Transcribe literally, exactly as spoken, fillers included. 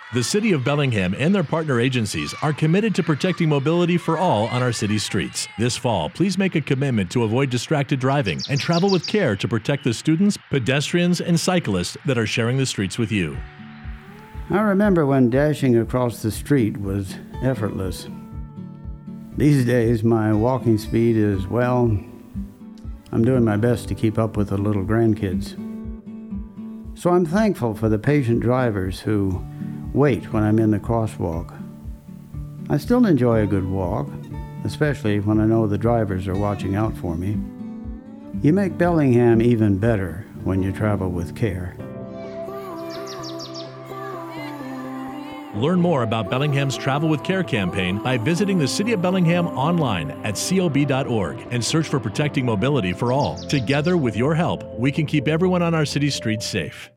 The City of Bellingham and their partner agencies are committed to protecting mobility for all on our city's streets. This fall, please make a commitment to avoid distracted driving and travel with care to protect the students, pedestrians, and cyclists that are sharing the streets with you. I remember when dashing across the street was effortless. These days, my walking speed is, well, I'm doing my best to keep up with the little grandkids. So I'm thankful for the patient drivers who wait when I'm in the crosswalk. I still enjoy a good walk, especially when I know the drivers are watching out for me. You make Bellingham even better when you travel with care. Learn more about Bellingham's Travel with Care campaign by visiting the City of Bellingham online at C O B dot org and search for Protecting Mobility for All. Together, with your help, we can keep everyone on our city streets safe.